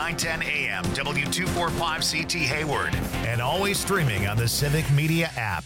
910 AM, W245CT Hayward, and always streaming on the Civic Media app.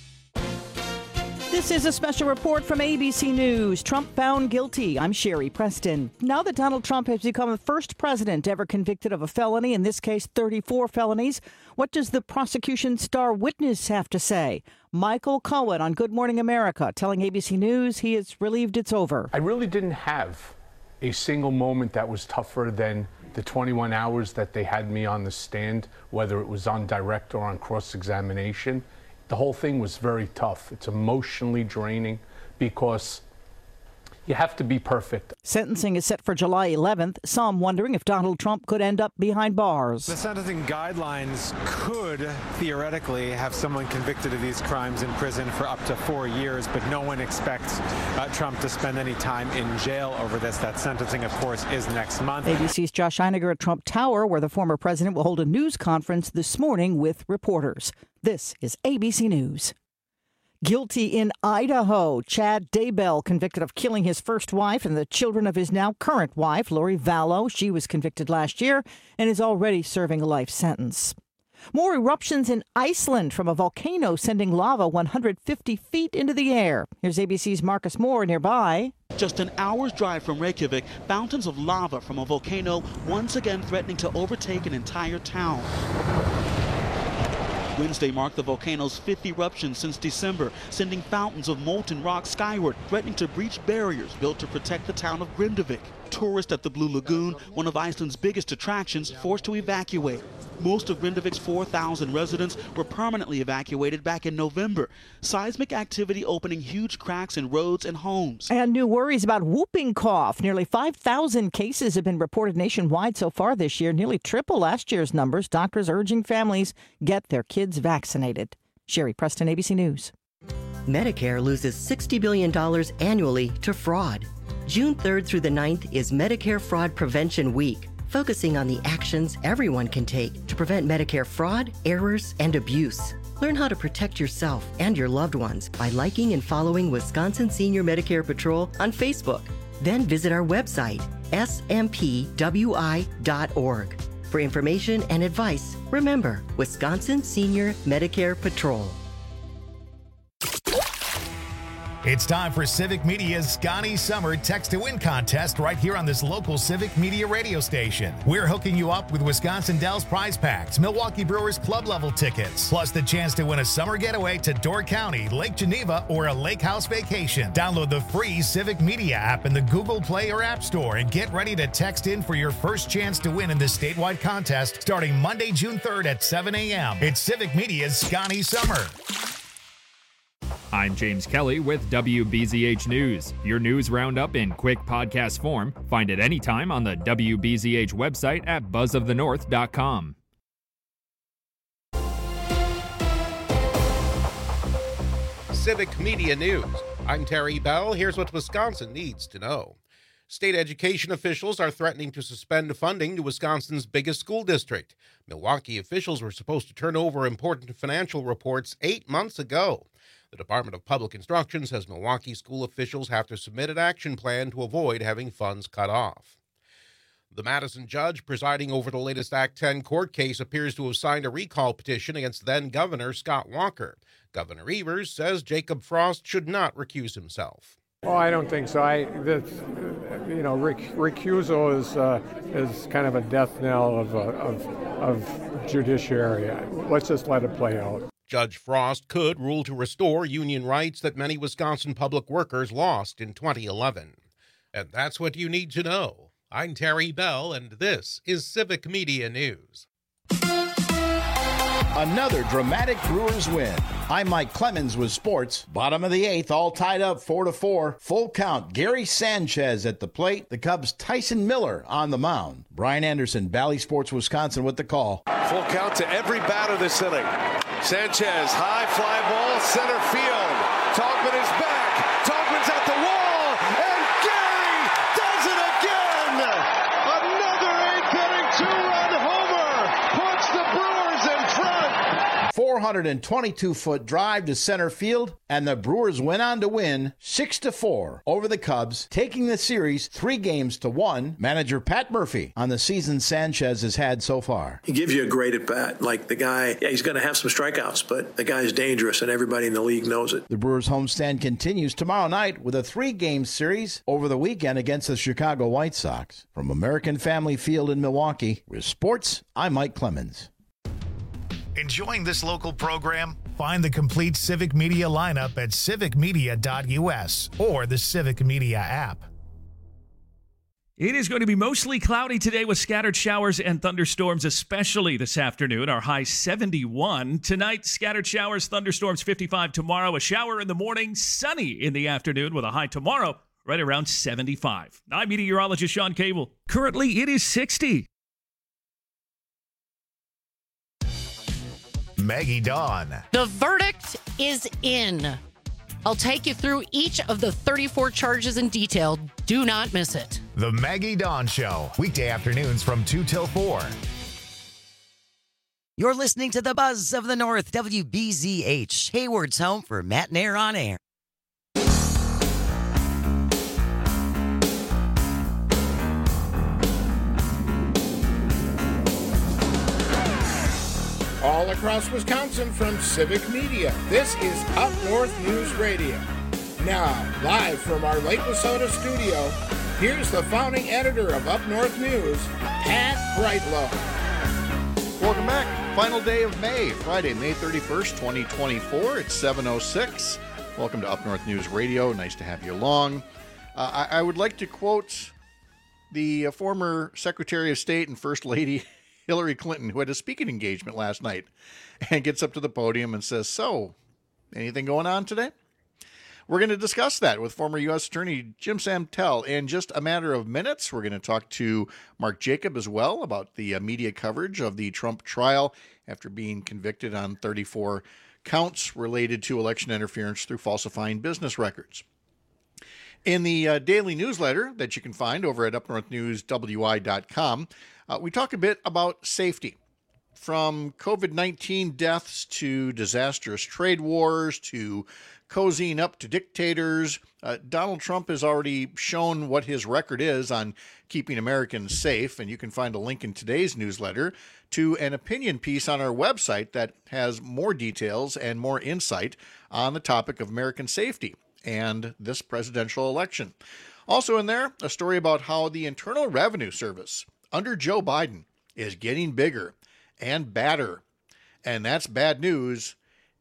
This is a special report from ABC News. Trump found guilty. I'm Sherry Preston. Now that Donald Trump has become the first president ever convicted of a felony, in this case 34 felonies, what does the prosecution's star witness have to say? Michael Cohen on Good Morning America telling ABC News he is relieved it's over. I really didn't have a single moment that was tougher than the 21 hours that they had me on the stand, whether it was on direct or on cross-examination. The whole thing was very tough. It's emotionally draining because you have to be perfect. Sentencing is set for July 11th. Some wondering if Donald Trump could end up behind bars. The sentencing guidelines could theoretically have someone convicted of these crimes in prison for up to 4 years, but no one expects Trump to spend any time in jail over this. That sentencing, of course, is next month. ABC's Josh Einiger at Trump Tower, where the former president will hold a news conference this morning with reporters. This is ABC News. Guilty in Idaho, Chad Daybell convicted of killing his first wife and the children of his now current wife, Lori Vallow. She was convicted last year and is already serving a life sentence. More eruptions in Iceland from a volcano sending lava 150 feet into the air. Here's ABC's Marcus Moore nearby. Just an hour's drive from Reykjavik, fountains of lava from a volcano once again threatening to overtake an entire town. Wednesday marked the volcano's 5th eruption since December, sending fountains of molten rock skyward, threatening to breach barriers built to protect the town of Grindavik. Tourists at the Blue Lagoon, one of Iceland's biggest attractions, forced to evacuate. Most of Grindavik's 4,000 residents were permanently evacuated back in November. Seismic activity opening huge cracks in roads and homes. And new worries about whooping cough. Nearly 5,000 cases have been reported nationwide so far this year, nearly triple last year's numbers. Doctors urging families get their kids vaccinated. Sherry Preston, ABC News. Medicare loses $60 billion annually to fraud. June 3rd through the 9th is Medicare Fraud Prevention Week, focusing on the actions everyone can take to prevent Medicare fraud, errors, and abuse. Learn how to protect yourself and your loved ones by liking and following Wisconsin Senior Medicare Patrol on Facebook. Then visit our website, smpwi.org. For information and advice, remember Wisconsin Senior Medicare Patrol. It's time for Civic Media's Scotty Summer Text to Win contest right here on this local Civic Media radio station. We're hooking you up with Wisconsin Dells prize packs, Milwaukee Brewers club level tickets, plus the chance to win a summer getaway to Door County, Lake Geneva, or a lake house vacation. Download the free Civic Media app in the Google Play or App Store and get ready to text in for your first chance to win in this statewide contest starting Monday, June 3rd at 7 a.m. It's Civic Media's Scotty Summer. I'm James Kelly with WBZH News, your news roundup in quick podcast form. Find it anytime on the WBZH website at buzzofthenorth.com. Civic Media News. I'm Terry Bell. Here's what Wisconsin needs to know. State education officials are threatening to suspend funding to Wisconsin's biggest school district. Milwaukee officials were supposed to turn over important financial reports 8 months ago. The Department of Public Instruction says Milwaukee school officials have to submit an action plan to avoid having funds cut off. The Madison judge presiding over the latest Act 10 court case appears to have signed a recall petition against then-Governor Scott Walker. Governor Evers says Jacob Frost should not recuse himself. Oh, I don't think so. Recusal is kind of a death knell of judiciary. Let's just let it play out. Judge Frost could rule to restore union rights that many Wisconsin public workers lost in 2011. And that's what you need to know. I'm Terry Bell, and this is Civic Media News. Another dramatic Brewers win. I'm Mike Clemens with sports. Bottom of the 8th, all tied up 4-4. Full count. Gary Sanchez at the plate. The Cubs' Tyson Miller on the mound. Brian Anderson, Bally Sports Wisconsin with the call. Full count to every batter this inning. Sanchez, high fly ball, center field. Taubman is back. Taubman's at the wall, and Gary does it again. Another 8th inning 2-run homer puts the Brewers in front. 422-foot drive to center field, and the Brewers went on to win 6-4 over the Cubs, taking the series 3-1. Manager Pat Murphy on the season Sanchez has had so far. He gives you a great at-bat. Like the guy, he's going to have some strikeouts, but the guy's dangerous, and everybody in the league knows it. The Brewers homestand continues tomorrow night with a 3-game series over the weekend against the Chicago White Sox. From American Family Field in Milwaukee, with sports, I'm Mike Clemens. Enjoying this local program? Find the complete Civic Media lineup at civicmedia.us or the Civic Media app. It is going to be mostly cloudy today with scattered showers and thunderstorms, especially this afternoon. Our high 71. Tonight, scattered showers, thunderstorms 55. Tomorrow, a shower in the morning, sunny in the afternoon with a high tomorrow right around 75. I'm meteorologist Sean Cable. Currently, it is 60. Maggie Dawn. The verdict is in. I'll take you through each of the 34 charges in detail. Do not miss it. The Maggie Dawn Show, weekday afternoons from 2 till 4. You're listening to the Buzz of the North, WBZH, Hayward's home for Matt and Air on Air. All across Wisconsin from Civic Media, this is Up North News Radio. Now, live from our Lake Wissota studio, here's the founding editor of Up North News, Pat Brightlow. Welcome back. Final day of May, Friday, May 31st, 2024. It's 7:06. Welcome to Up North News Radio. Nice to have you along. I would like to quote the former Secretary of State and First Lady Hillary Clinton, who had a speaking engagement last night, and gets up to the podium and says, "So, anything going on today?" We're going to discuss that with former U.S. Attorney Jim Santel in just a matter of minutes. We're going to talk to Mark Jacob as well about the media coverage of the Trump trial after being convicted on 34 counts related to election interference through falsifying business records. In the daily newsletter that you can find over at upnorthnewswi.com, we talk a bit about safety. From COVID-19 deaths to disastrous trade wars to cozying up to dictators, Donald Trump has already shown what his record is on keeping Americans safe, and you can find a link in today's newsletter to an opinion piece on our website that has more details and more insight on the topic of American safety and this presidential election. Also in there, a story about how the Internal Revenue Service under Joe Biden is getting bigger and badder. And that's bad news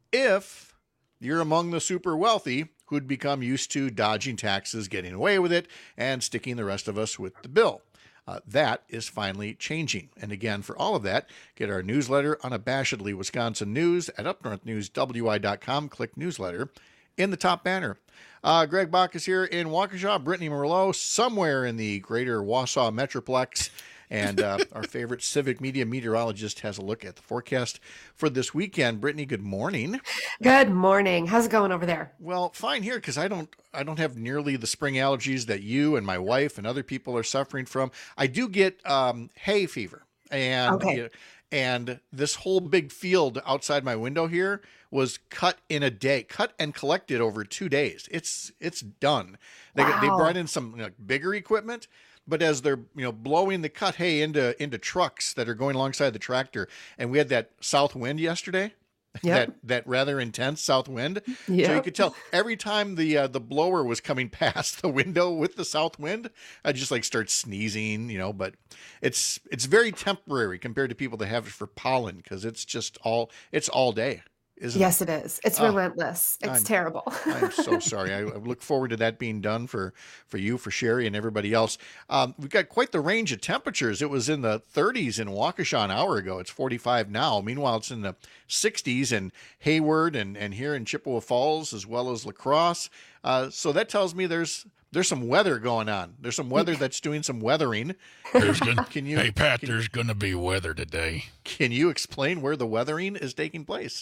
if you're among the super wealthy who'd become used to dodging taxes, getting away with it, and sticking the rest of us with the bill. That is finally changing. And again, for all of that, get our newsletter, Unabashedly Wisconsin News, at upnorthnewswi.com. Click newsletter in the top banner. Greg Bach is here in Waukesha. Brittany Merlot somewhere in the greater Wausau Metroplex. And our favorite Civic Media meteorologist has a look at the forecast for this weekend. Brittany, good morning. Good morning. How's it going over there? Well, fine here, because I don't have nearly the spring allergies that you and my wife and other people are suffering from. I do get hay fever, and Okay. And this whole big field outside my window here was cut in a day, cut and collected over 2 days. It's done. They brought in some bigger equipment. But as they're blowing the cut hay into trucks that are going alongside the tractor, and we had that south wind yesterday, that rather intense south wind. Yep. So you could tell every time the blower was coming past the window with the south wind, I just start sneezing, But it's very temporary compared to people that have it for pollen, because it's all day. Yes, it is. It's relentless. It's terrible. I'm so sorry. I look forward to that being done for you, for Sherry, and everybody else. We've got quite the range of temperatures. It was in the 30s in Waukesha an hour ago. It's 45 now. Meanwhile, it's in the 60s in Hayward and here in Chippewa Falls, as well as La Crosse. So that tells me there's some weather going on. There's some weather that's doing some weathering. Hey, Pat, there's going to be weather today. Can you explain where the weathering is taking place?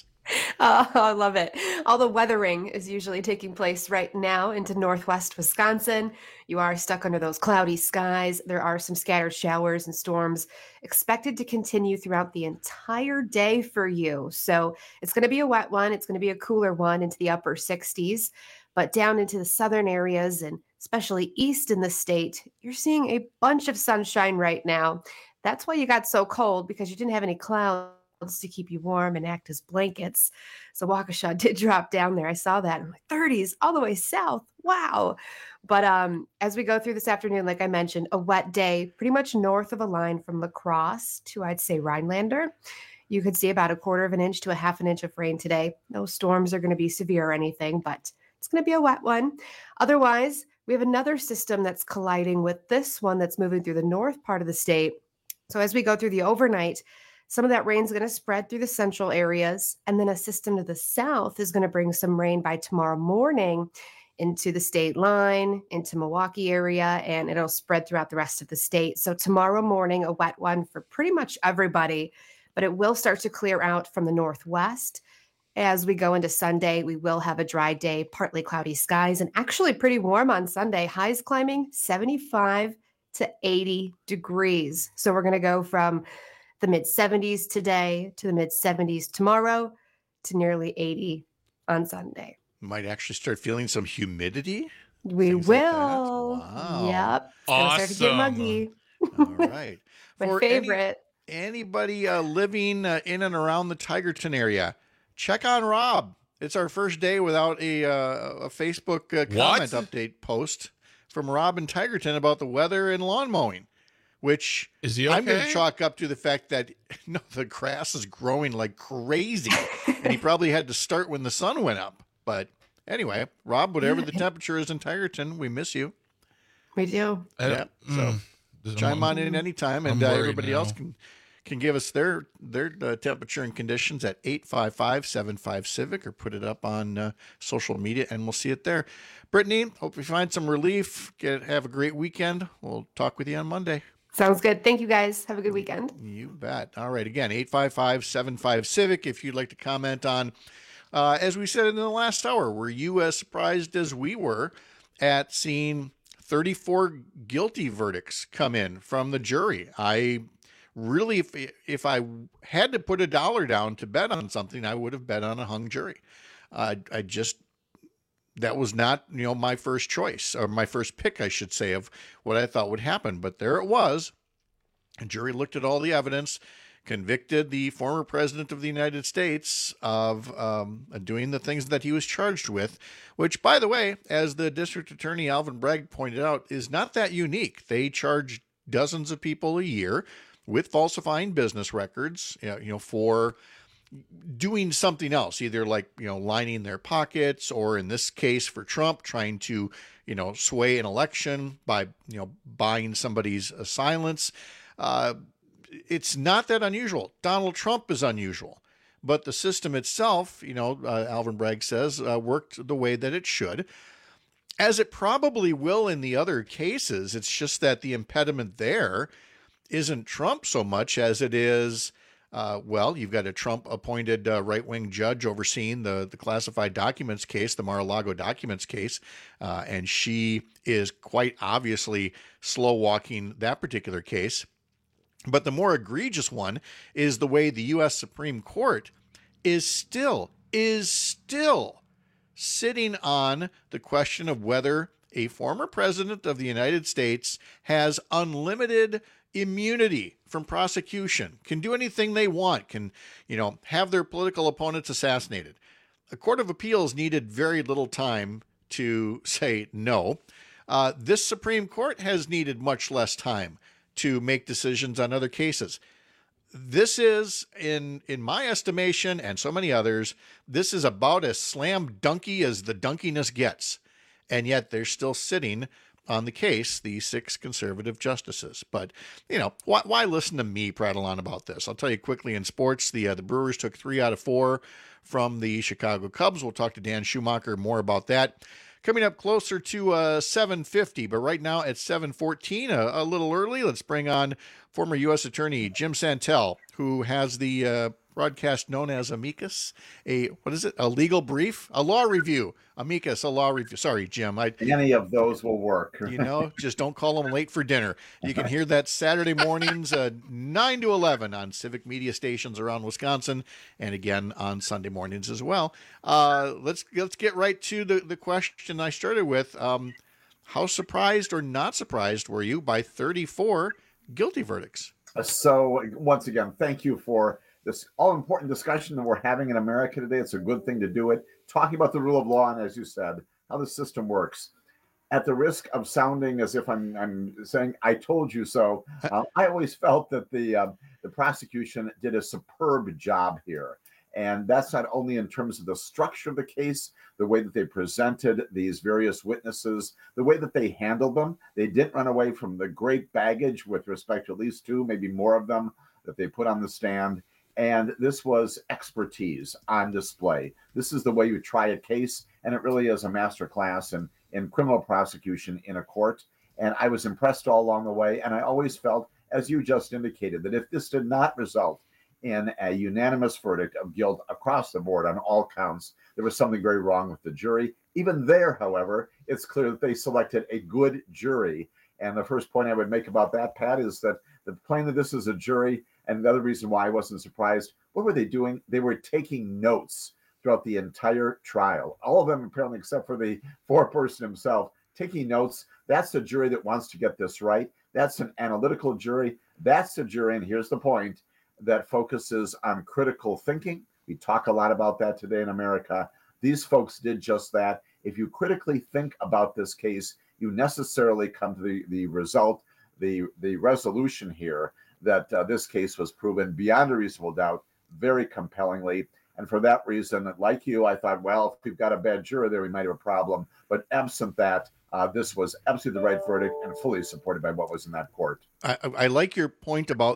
I love it. All the weathering is usually taking place right now into northwest Wisconsin. You are stuck under those cloudy skies. There are some scattered showers and storms expected to continue throughout the entire day for you. So it's going to be a wet one. It's going to be a cooler one into the upper 60s. But down into the southern areas and especially east in the state, you're seeing a bunch of sunshine right now. That's why you got so cold, because you didn't have any clouds to keep you warm and act as blankets. So Waukesha did drop down there. I saw that in the 30s all the way south. Wow. But as we go through this afternoon, like I mentioned, a wet day pretty much north of a line from La Crosse to, I'd say, Rhinelander. You could see about 1/4 of an inch to 1/2 inch of rain today. No storms are going to be severe or anything, but it's going to be a wet one. Otherwise, we have another system that's colliding with this one that's moving through the north part of the state. So as we go through the overnight, some of that rain is going to spread through the central areas. And then a system to the south is going to bring some rain by tomorrow morning into the state line, into Milwaukee area, and it'll spread throughout the rest of the state. So tomorrow morning, a wet one for pretty much everybody, but it will start to clear out from the northwest. As we go into Sunday, we will have a dry day, partly cloudy skies, and actually pretty warm on Sunday. Highs climbing 75 to 80 degrees. So we're going to go from the mid-70s today to the mid-70s tomorrow to nearly 80 on Sunday. Might actually start feeling some humidity. We will. Like wow. Yep. It's going to start to get muggy. All right. My For favorite. Anybody living in and around the Tigerton area, check on Rob. It's our first day without a Facebook comment update post from Rob in Tigerton about the weather and lawn mowing, which is he okay? I'm going to chalk up to the fact that the grass is growing like crazy, and he probably had to start when the sun went up. But anyway, Rob, whatever the temperature is in Tigerton, we miss you. We do. Yeah. So chime on in anytime, and everybody else can give us their temperature and conditions at 855-75-CIVIC or put it up on social media, and we'll see it there. Brittany, hope you find some relief. Have a great weekend. We'll talk with you on Monday. Sounds good. Thank you, guys. Have a good weekend. You bet. All right. Again, 855-75-CIVIC if you'd like to comment on, as we said in the last hour, were you as surprised as we were at seeing 34 guilty verdicts come in from the jury? I really, if I had to put $1 down to bet on something, I would have bet on a hung jury. That was not, my first choice, or my first pick, I should say, of what I thought would happen. But there it was. A jury looked at all the evidence, convicted the former president of the United States of doing the things that he was charged with, which, by the way, as the district attorney Alvin Bragg pointed out, is not that unique. They charge dozens of people a year with falsifying business records, for doing something else, either lining their pockets, or in this case for Trump, trying to, sway an election by, buying somebody's silence. It's not that unusual. Donald Trump is unusual, but the system itself, Alvin Bragg says, worked the way that it should, as it probably will in the other cases. It's just that the impediment there isn't Trump so much as it is, you've got a Trump-appointed right-wing judge overseeing the classified documents case, the Mar-a-Lago documents case, and she is quite obviously slow-walking that particular case. But the more egregious one is the way the U.S. Supreme Court is still sitting on the question of whether a former president of the United States has unlimited immunity from prosecution, can do anything they want, can, have their political opponents assassinated. A court of appeals needed very little time to say no. This Supreme Court has needed much less time to make decisions on other cases. This is, in my estimation, and so many others, this is about as slam dunky as the dunkiness gets. And yet they're still sitting on the case, the 6 conservative justices. But, why listen to me prattle on about this? I'll tell you quickly in sports, the Brewers took 3 out of 4 from the Chicago Cubs. We'll talk to Dan Schumacher more about that coming up closer to 7:50. But right now at 7:14, a little early, let's bring on former U.S. Attorney Jim Santel, who has the broadcast known as amicus, a legal brief, a law review, amicus, a law review. Sorry, Jim. Any of those will work. Just don't call them late for dinner. You can hear that Saturday mornings, 9 to 11 on Civic Media stations around Wisconsin, and again on Sunday mornings as well. Let's get right to the question I started with. How surprised or not surprised were you by 34 guilty verdicts? So once again, thank you for this all-important discussion that we're having in America today. It's a good thing to do it. Talking about the rule of law and, as you said, how the system works. At the risk of sounding as if I'm saying I told you so, I always felt that the prosecution did a superb job here. And that's not only in terms of the structure of the case, the way that they presented these various witnesses, the way that they handled them. They didn't run away from the great baggage with respect to at least two, maybe more of them, that they put on the stand. And this was expertise on display. This is the way you try a case, and it really is a master class in criminal prosecution in a court. And I was impressed all along the way, and I always felt, as you just indicated, that if this did not result in a unanimous verdict of guilt across the board on all counts, there was something very wrong with the jury. Even there, however, it's clear that they selected a good jury. And the first point I would make about that, Pat, is that the plain that this is a jury, and the other reason why I wasn't surprised, what were they doing? They were taking notes throughout the entire trial. All of them, apparently, except for the foreperson himself, taking notes. That's the jury that wants to get this right. That's an analytical jury. That's the jury, and here's the point, that focuses on critical thinking. We talk a lot about that today in America. These folks did just that. If you critically think about this case, you necessarily come to the result, the resolution here, that this case was proven beyond a reasonable doubt, very compellingly. And for that reason, like you, I thought, well, if we've got a bad juror there, we might have a problem. But absent that, this was absolutely the right verdict and fully supported by what was in that court. I like your point about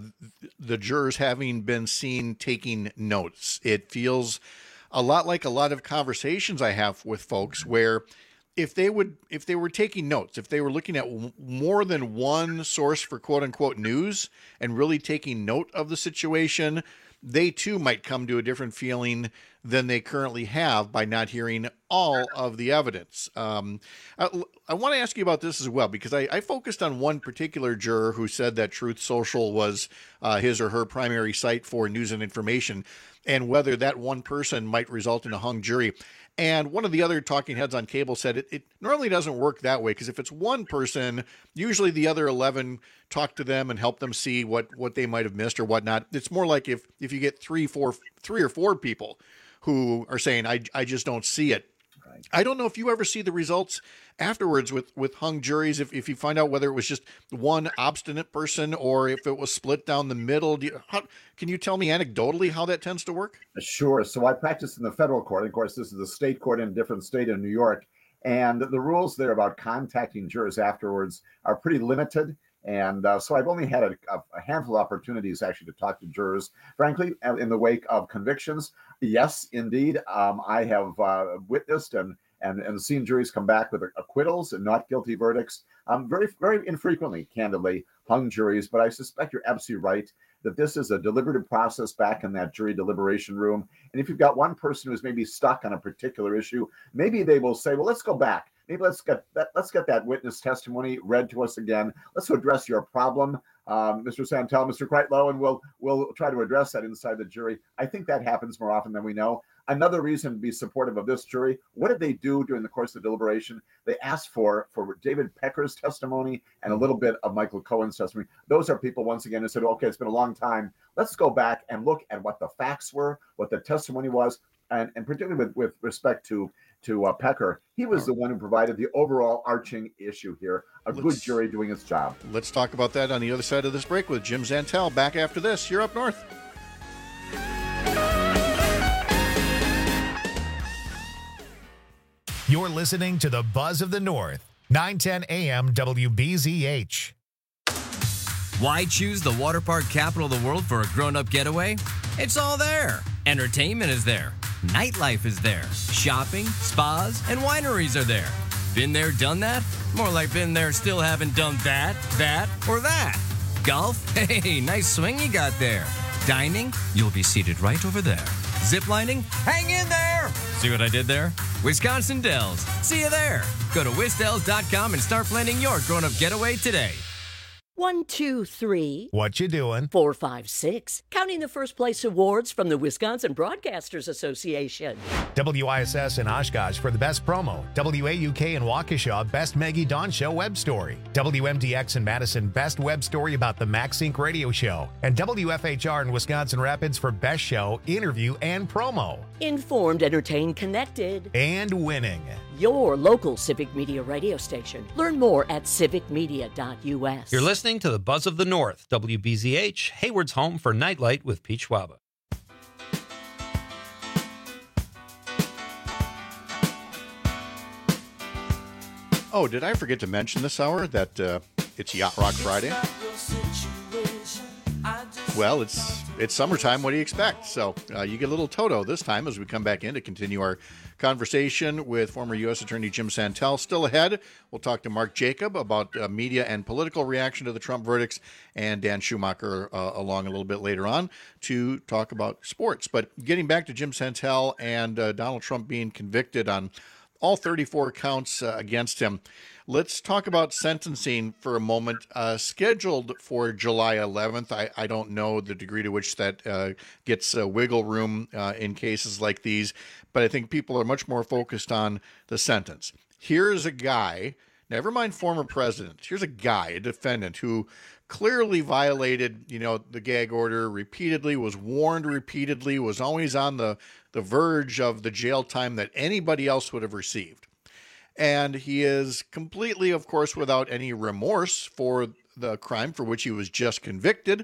the jurors having been seen taking notes. It feels a lot like a lot of conversations I have with folks where if they were taking notes, if they were looking at more than one source for quote unquote news and really taking note of the situation, they too might come to a different feeling than they currently have by not hearing all of the evidence. I want to ask you about this as well, because I focused on one particular juror who said that Truth Social was his or her primary site for news and information, and whether that one person might result in a hung jury. And one of the other talking heads on cable said it normally doesn't work that way, because if it's one person, usually the other 11 talk to them and help them see what they might have missed or whatnot. It's more like if you get three or four people who are saying, I just don't see it. Right. I don't know if you ever see the results afterwards with hung juries, if you find out whether it was just one obstinate person or if it was split down the middle. Can you tell me anecdotally how that tends to work? Sure. So I practiced in the federal court. Of course, this is a state court in a different state in New York. And the rules there about contacting jurors afterwards are pretty limited. And so I've only had a handful of opportunities actually to talk to jurors. Frankly, in the wake of convictions, yes, indeed, I have witnessed and seen juries come back with acquittals and not guilty verdicts. Very, very infrequently, candidly, hung juries. But I suspect you're absolutely right that this is a deliberative process back in that jury deliberation room. And if you've got one person who's maybe stuck on a particular issue, maybe they will say, well, let's go back. Maybe let's get that witness testimony read to us again. Let's address your problem, Mr. Santel, Mr. Kreitlow, and we'll try to address that inside the jury. I think that happens more often than we know. Another reason to be supportive of this jury, what did they do during the course of the deliberation? They asked for David Pecker's testimony and a little bit of Michael Cohen's testimony. Those are people, once again, who said, okay, it's been a long time. Let's go back and look at what the facts were, what the testimony was, and particularly with respect to Pecker, he was the one who provided the overall arching issue here, good jury doing its job. Let's talk about that on the other side of this break with Jim Santel. Back after this, you're Up North. You're listening to the Buzz of the North, 910 AM WBZH. Why choose the water park capital of the world for a grown-up getaway? It's all there. Entertainment is there. Nightlife is there. Shopping, spas, and wineries are there. Been there, done that? More like been there, still haven't done that, or that. Golf? Hey, nice swing you got there. Dining? You'll be seated right over there. Ziplining? Hang in there! See what I did there? Wisconsin Dells. See you there. Go to wisdells.com and start planning your grown-up getaway today. 1, 2, 3. What you doing? 4, 5, 6. Counting the first place awards from the Wisconsin Broadcasters Association. WISS in Oshkosh for the best promo. WAUK in Waukesha, best Maggie Dawn Show web story. WMDX in Madison, best web story about the MaxSync radio show. And WFHR in Wisconsin Rapids for best show, interview, and promo. Informed, entertained, connected. And winning. Your local Civic Media radio station. Learn more at civicmedia.us. You're listening to the Buzz of the North, WBZH, Hayward's home for Nightlight with Pete Schwaba. Oh, did I forget to mention this hour that it's Yacht Rock Friday? Well, it's summertime. What do you expect? So you get a little Toto this time as we come back in to continue our conversation with former U.S. Attorney Jim Santel. Still ahead, we'll talk to Mark Jacob about media and political reaction to the Trump verdicts, and Dan Schumacher along a little bit later on to talk about sports. But getting back to Jim Santel and Donald Trump being convicted on all 34 counts against him. Let's talk about sentencing for a moment. Scheduled for July 11th. I don't know the degree to which that gets wiggle room in cases like these, but I think people are much more focused on the sentence. Here's a guy, never mind former presidents, here's a guy, a defendant, who clearly violated, the gag order repeatedly, was warned repeatedly, was always on the verge of the jail time that anybody else would have received. And he is completely, of course, without any remorse for the crime for which he was just convicted.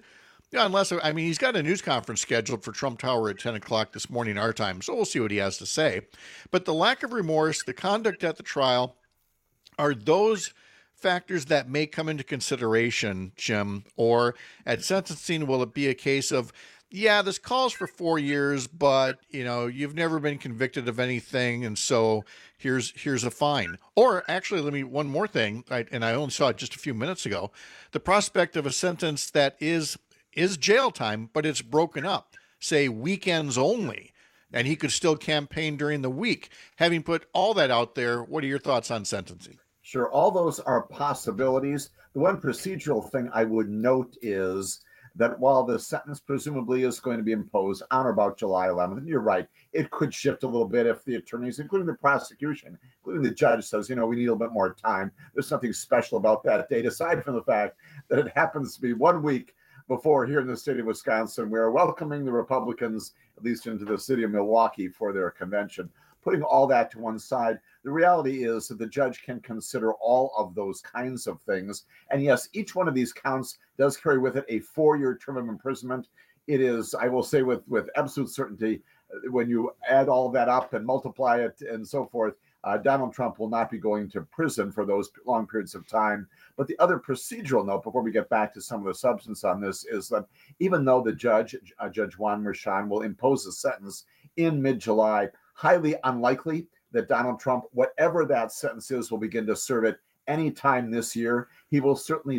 He's got a news conference scheduled for Trump Tower at 10 o'clock this morning, our time, so we'll see what he has to say. But the lack of remorse, the conduct at the trial, are those factors that may come into consideration, Jim? Or at sentencing, will it be a case of, yeah, this calls for 4 years, but, you've never been convicted of anything, and so here's a fine? Or actually, one more thing, and I only saw it just a few minutes ago, the prospect of a sentence that is jail time, but it's broken up, say weekends only, and he could still campaign during the week. Having put all that out there, what are your thoughts on sentencing? Sure, all those are possibilities. The one procedural thing I would note is that while the sentence presumably is going to be imposed on or about July 11th, and you're right, it could shift a little bit if the attorneys, including the prosecution, including the judge, says, we need a little bit more time. There's something special about that date, aside from the fact that it happens to be 1 week before, here in the state of Wisconsin, we're welcoming the Republicans, at least into the city of Milwaukee, for their convention. Putting all that to one side, the reality is that the judge can consider all of those kinds of things. And yes, each one of these counts does carry with it a 4-year term of imprisonment. It is, I will say with absolute certainty, when you add all that up and multiply it and so forth, Donald Trump will not be going to prison for those long periods of time. But the other procedural note, before we get back to some of the substance on this, is that even though the judge, Judge Juan Merchan, will impose a sentence in mid-July, highly unlikely that Donald Trump, whatever that sentence is, will begin to serve it anytime this year. He will certainly,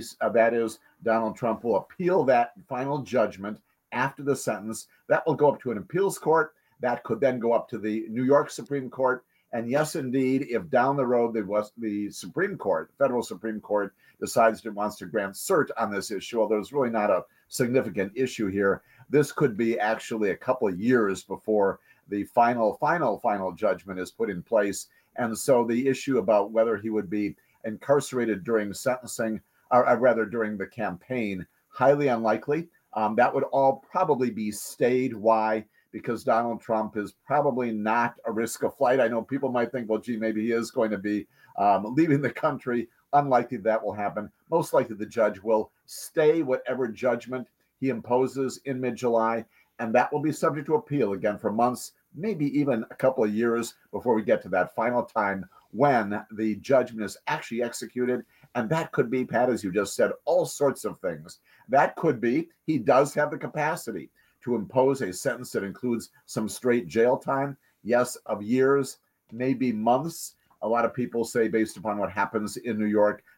Donald Trump will appeal that final judgment after the sentence. That will go up to an appeals court. That could then go up to the New York Supreme Court. And yes, indeed, if down the road the Supreme Court, federal Supreme Court, decides it wants to grant cert on this issue, although there's really not a significant issue here, this could be actually a couple of years before the final judgment is put in place. And so the issue about whether he would be incarcerated during sentencing, or rather during the campaign, highly unlikely. That would all probably be stayed. Why? Because Donald Trump is probably not a risk of flight. I know people might think, well, gee, maybe he is going to be leaving the country. Unlikely that will happen. Most likely the judge will stay whatever judgment he imposes in mid-July, and that will be subject to appeal again for months, maybe even a couple of years before we get to that final time when the judgment is actually executed. And that could be, Pat, as you just said, all sorts of things. That could be he does have the capacity to impose a sentence that includes some straight jail time, yes, of years, maybe months. A lot of people say, based upon what happens in New York,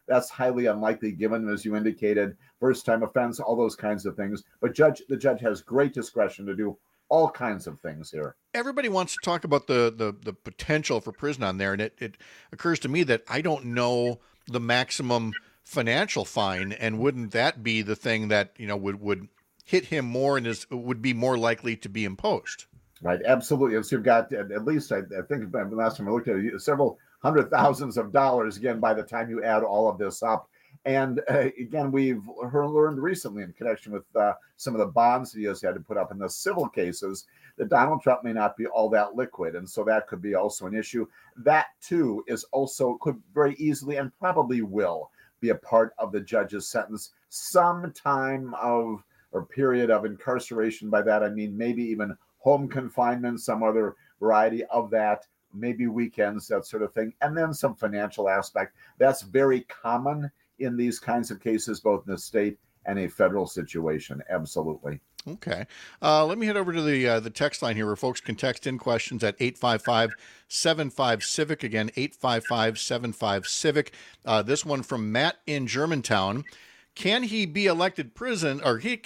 That's highly unlikely given, as you indicated, first-time offense, all those kinds of things. But the judge has great discretion to do all kinds of things here. Everybody wants to talk about the potential for prison on there, and it occurs to me that I don't know the maximum financial fine, and wouldn't that be the thing that would hit him more and would be more likely to be imposed? Right, absolutely. And so you've got at least, I think last time I looked at it, several hundred thousands of dollars, again, by the time you add all of this up. And again, we've learned recently in connection with some of the bonds that he has had to put up in the civil cases that Donald Trump may not be all that liquid. And so that could be also an issue. That, too, could very easily and probably will be a part of the judge's sentence. Some time or period of incarceration. By that, I mean maybe even home confinement, some other variety of that, maybe weekends, that sort of thing. And then some financial aspect. That's very common in these kinds of cases, both in the state and a federal situation. Absolutely. Okay. Let me head over to the text line here where folks can text in questions at 855-75-CIVIC. Again, 855-75-CIVIC. This one from Matt in Germantown. Can he be elected president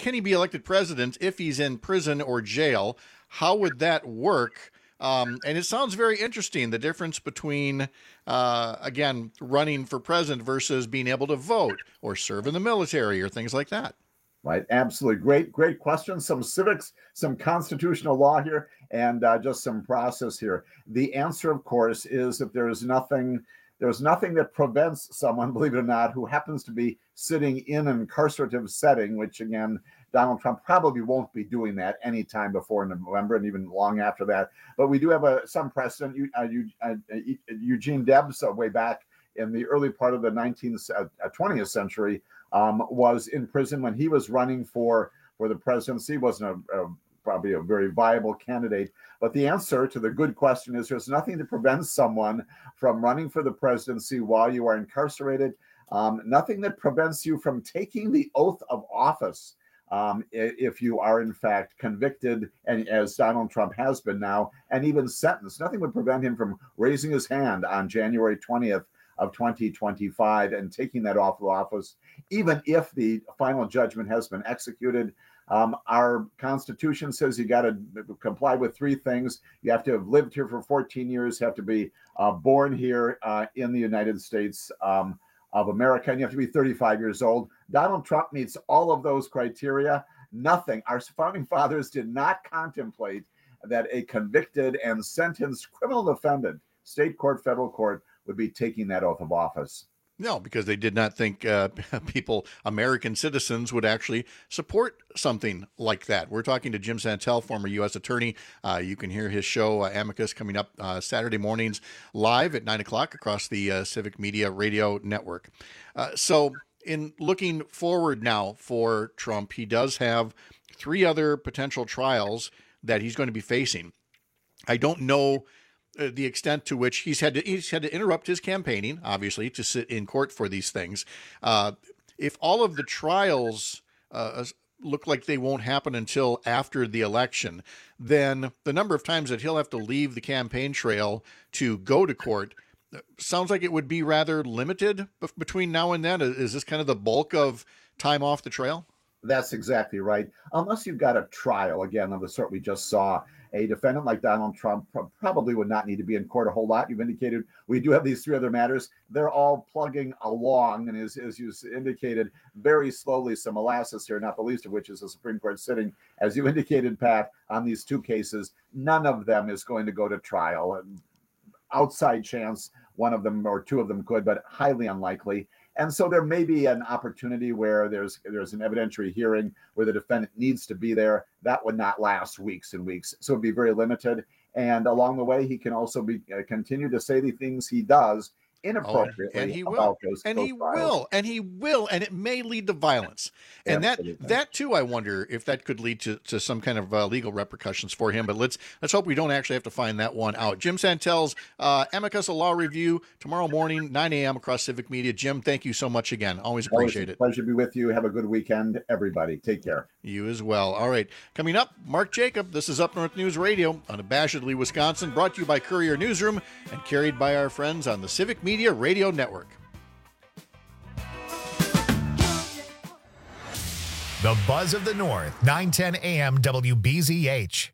if he's in prison or jail? How would that work? And it sounds very interesting, the difference between, again, running for president versus being able to vote or serve in the military or things like that. Right. Absolutely. Great question. Some civics, some constitutional law here, and just some process here. The answer, of course, is that there's nothing that prevents someone, believe it or not, who happens to be sitting in an incarcerative setting, which, again, Donald Trump probably won't be doing that anytime before November and even long after that. But we do have some precedent. Eugene Debs, way back in the early part of the 20th century, was in prison when he was running for the presidency. Wasn't probably a very viable candidate. But the answer to the good question is there's nothing to prevent someone from running for the presidency while you are incarcerated. Nothing that prevents you from taking the oath of office if you are in fact convicted, and as Donald Trump has been now, and even sentenced. Nothing would prevent him from raising his hand on January 20th of 2025 and taking that oath of office, even if the final judgment has been executed. Our Constitution says you got to comply with three things. You have to have lived here for 14 years, have to be born here in the United States of America, and you have to be 35 years old. Donald Trump meets all of those criteria. Nothing. Our founding fathers did not contemplate that a convicted and sentenced criminal defendant, state court, federal court, would be taking that oath of office. No, because they did not think American citizens would actually support something like that. We're talking to Jim Santel, former U.S. attorney. You can hear his show, Amicus, coming up Saturday mornings live at 9 o'clock across the Civic Media Radio Network. So in looking forward now for Trump, he does have 3 other potential trials that he's going to be facing. I don't know the extent to which he's had to interrupt his campaigning, obviously, to sit in court for these things. If all of the trials look like they won't happen until after the election, then the number of times that he'll have to leave the campaign trail to go to court sounds like it would be rather limited between now and then. Is this kind of the bulk of time off the trail? That's exactly right. Unless you've got a trial, again, of the sort we just saw, a defendant like Donald Trump probably would not need to be in court a whole lot. You've indicated we do have these 3 other matters. They're all plugging along, and as you indicated, very slowly, some molasses here, not the least of which is the Supreme Court sitting, as you indicated, Pat, on these 2 cases. None of them is going to go to trial. Outside chance, one of them or 2 of them could, but highly unlikely. And so there may be an opportunity where there's an evidentiary hearing where the defendant needs to be there. That would not last weeks and weeks. So it'd be very limited. And along the way, he can also continue to say the things he does inappropriately. And he will. And he will. And it may lead to violence. And that too, I wonder if that could lead to some kind of legal repercussions for him. But let's hope we don't actually have to find that one out. Jim Santel's Amicus, a law review tomorrow morning, 9 a.m. across Civic Media. Jim, thank you so much again. Always appreciate it. Pleasure to be with you. Have a good weekend, everybody. Take care. You as well. All right. Coming up, Mark Jacob. This is Up North News Radio, unabashedly Wisconsin, brought to you by Courier Newsroom and carried by our friends on the Civic Media Radio Network. The Buzz of the North, 910 AM WBZH.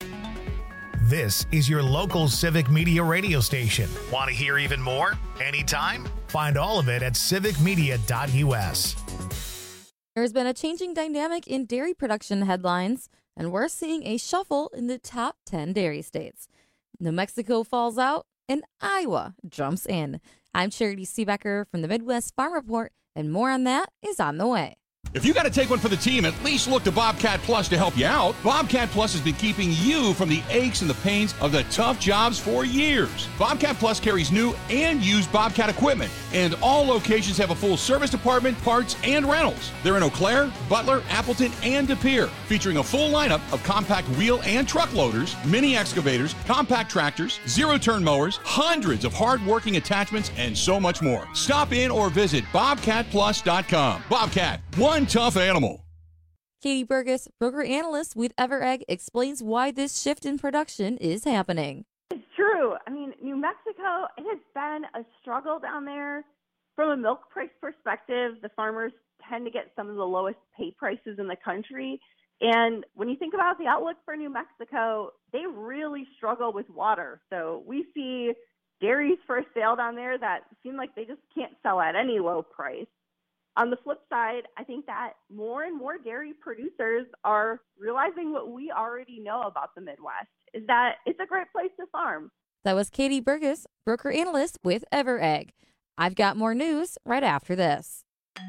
This is your local civic media radio station. Want to hear even more? Anytime? Find all of it at civicmedia.us. There's been a changing dynamic in dairy production headlines, and we're seeing a shuffle in the top 10 dairy states. New Mexico falls out, and Iowa jumps in. I'm Charity Seebecker from the Midwest Farm Report, and more on that is on the way. If you got to take one for the team, at least look to Bobcat Plus to help you out. Bobcat Plus has been keeping you from the aches and the pains of the tough jobs for years. Bobcat Plus carries new and used Bobcat equipment, and all locations have a full service department, parts, and rentals. They're in Eau Claire, Butler, Appleton, and De Pere, featuring a full lineup of compact wheel and truck loaders, mini excavators, compact tractors, zero-turn mowers, hundreds of hard-working attachments, and so much more. Stop in or visit BobcatPlus.com. Bobcat, one tough animal. Katie Burgess, broker analyst with EverEgg, explains why this shift in production is happening. It's true. I mean, New Mexico, it has been a struggle down there. From a milk price perspective, the farmers tend to get some of the lowest pay prices in the country. And when you think about the outlook for New Mexico, they really struggle with water. So we see dairies for sale down there that seem like they just can't sell at any low price. On the flip side, I think that more and more dairy producers are realizing what we already know about the Midwest, is that it's a great place to farm. That was Katie Burgess, broker analyst with EverEgg. I've got more news right after this.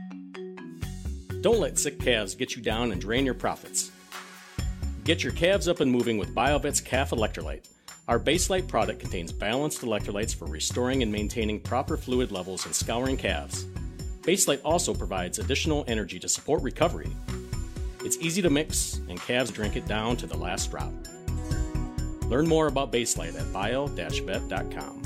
Don't let sick calves get you down and drain your profits. Get your calves up and moving with BioVet's Calf Electrolyte. Our Baselite product contains balanced electrolytes for restoring and maintaining proper fluid levels in scouring calves. Baselite also provides additional energy to support recovery. It's easy to mix, and calves drink it down to the last drop. Learn more about Baselite at bio-vet.com.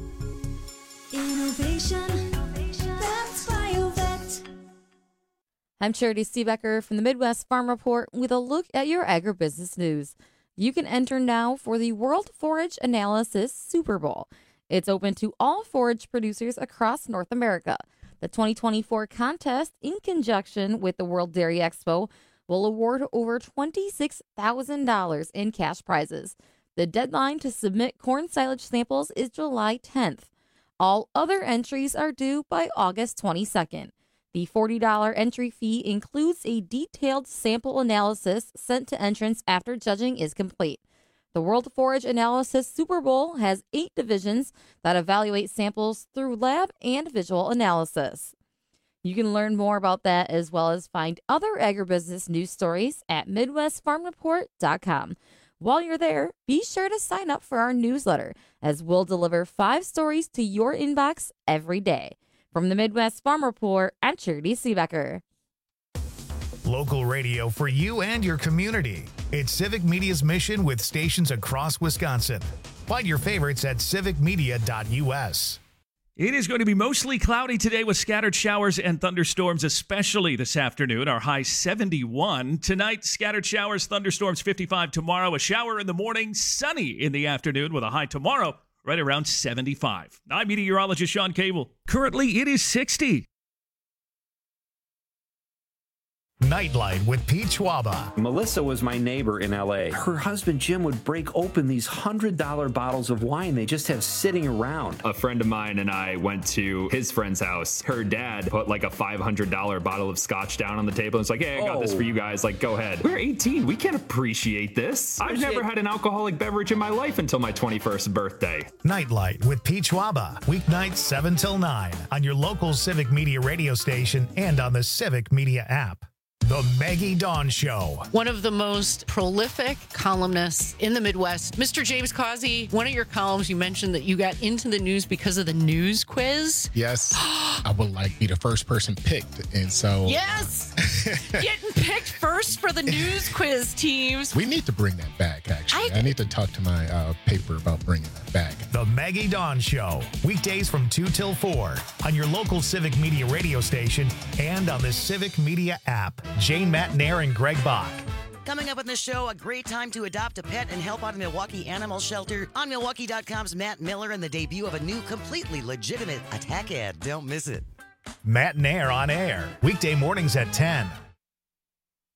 Innovation, that's BioVet. I'm Charity Seebecker from the Midwest Farm Report with a look at your agribusiness news. You can enter now for the World Forage Analysis Super Bowl. It's open to all forage producers across North America. The 2024 contest, in conjunction with the World Dairy Expo, will award over $26,000 in cash prizes. The deadline to submit corn silage samples is July 10th. All other entries are due by August 22nd. The $40 entry fee includes a detailed sample analysis sent to entrants after judging is complete. The World Forage Analysis Super Bowl has 8 divisions that evaluate samples through lab and visual analysis. You can learn more about that as well as find other agribusiness news stories at MidwestFarmReport.com. While you're there, be sure to sign up for our newsletter, as we'll deliver 5 stories to your inbox every day. From the Midwest Farm Report, I'm Charity Seebecker. Local radio for you and your community. It's Civic Media's mission with stations across Wisconsin. Find your favorites at civicmedia.us. It is going to be mostly cloudy today with scattered showers and thunderstorms, especially this afternoon. Our high 71. Tonight, scattered showers, thunderstorms 55. Tomorrow, a shower in the morning, sunny in the afternoon with a high tomorrow right around 75. I'm meteorologist Sean Cable. Currently, it is 60. Nightlight with Pete Schwaba. Melissa was my neighbor in L.A. Her husband, Jim, would break open these $100 bottles of wine they just have sitting around. A friend of mine and I went to his friend's house. Her dad put like a $500 bottle of scotch down on the table and was like, hey, I got this for you guys. Like, go ahead. We're 18. We can't appreciate this. I've never had an alcoholic beverage in my life until my 21st birthday. Nightlight with Pete Schwaba. Weeknights 7 till 9 on your local Civic Media radio station and on the Civic Media app. The Maggie Dawn Show. One of the most prolific columnists in the Midwest, Mr. James Causey. One of your columns, you mentioned that you got into the news because of the news quiz. Yes. I would like to be the first person picked. And so. Yes. Getting picked first for the news quiz teams. We need to bring that back, actually. I need to talk to my paper about bringing that back. The Maggie Dawn Show. Weekdays from 2 till 4 on your local Civic Media radio station and on the Civic Media app. Jane Matnair and Greg Bach. Coming up on the show, a great time to adopt a pet and help out a Milwaukee animal shelter. On Milwaukee.com's Matt Miller and the debut of a new completely legitimate attack ad. Don't miss it. Matnair on air. Weekday mornings at 10.